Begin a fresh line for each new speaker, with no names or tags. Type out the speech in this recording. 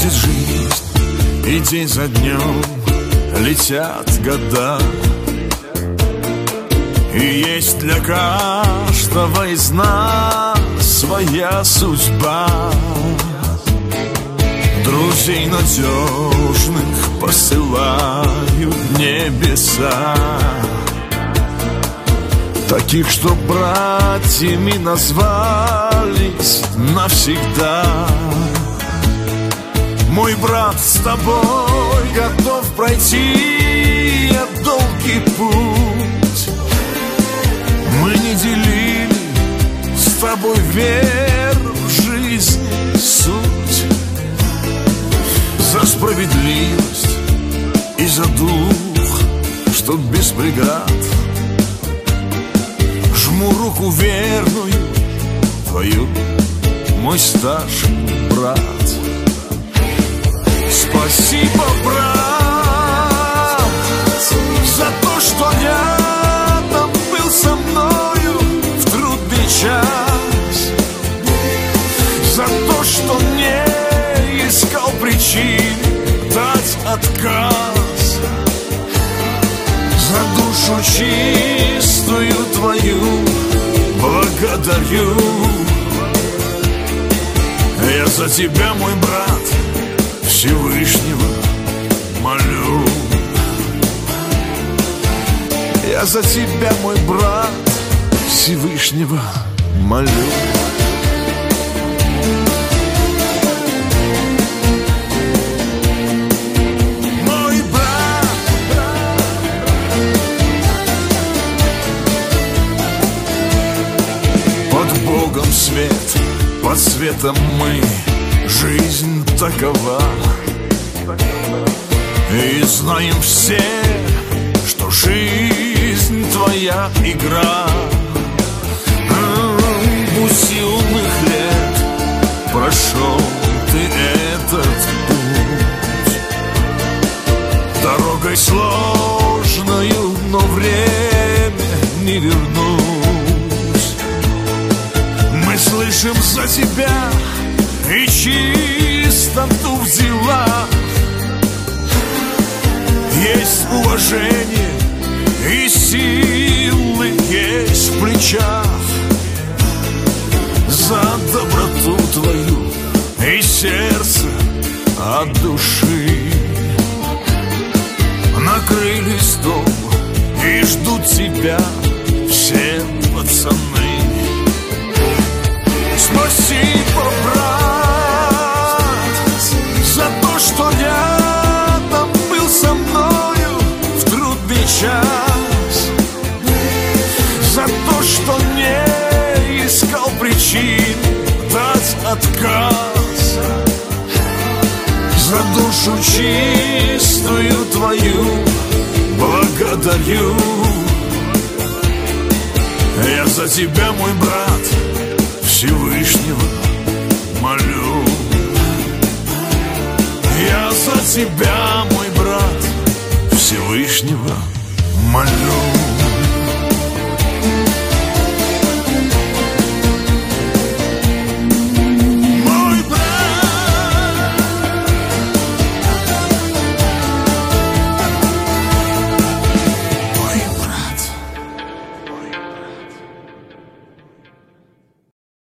проходит жизнь, и день за днем летят года, и есть для каждого из нас своя судьба. Друзей надежных посылают небеса, таких, что братьями назвались навсегда. Мой брат с тобой готов пройти долгий путь. Мы не делили с тобой веру в жизнь, суть. За справедливость и за дух, что без преград. Жму руку верную твою, мой старший брат. Спасибо, брат, за то, что рядом был со мною в трудный час, за то, что не искал причин дать отказ, за душу чистую твою благодарю. Я за тебя, мой брат, Всевышнего молю. Я за тебя, мой брат, Всевышнего молю. Мой брат, под Богом свет, под светом мы. Жизнь такова, и знаем все, что жизнь твоя игра. Пусть юных лет прошел ты этот путь дорогой сложною, но время не вернуть. Мы слышим за тебя и чистоту в делах. Есть уважение и силы есть в плечах. За доброту твою и сердце от души накрылись дома и ждут тебя все пацаны. Спасибо, брат, за то, что рядом был со мною в трудный час, за то, что не искал причин дать отказ, за душу чистую твою благодарю. Я за тебя, мой брат, Всевышнего молю. Я за тебя, мой брат, Всевышнего молю.